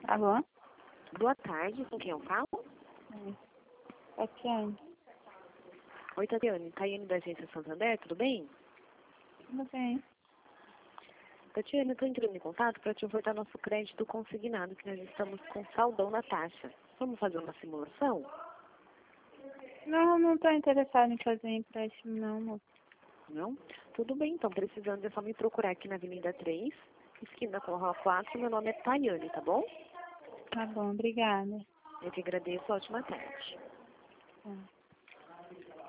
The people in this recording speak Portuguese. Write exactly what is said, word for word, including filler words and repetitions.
Alô? Boa tarde, com quem eu falo? É Tatiane. Oi, Tatiane, Taiane da Agência Santander, tudo bem? Tudo bem? Tatiane, eu estou entrando em contato para te ofertar nosso crédito consignado, que nós estamos com saldão na taxa. Vamos fazer uma simulação? Não, não estou interessada em fazer empréstimo, não, moço. Não? Tudo bem, então, precisando é só me procurar aqui na Avenida três, esquina com a Rua quatro, meu nome é Taiane, tá bom? Tá bom, obrigada. Eu te agradeço, ótima tarde. Tá.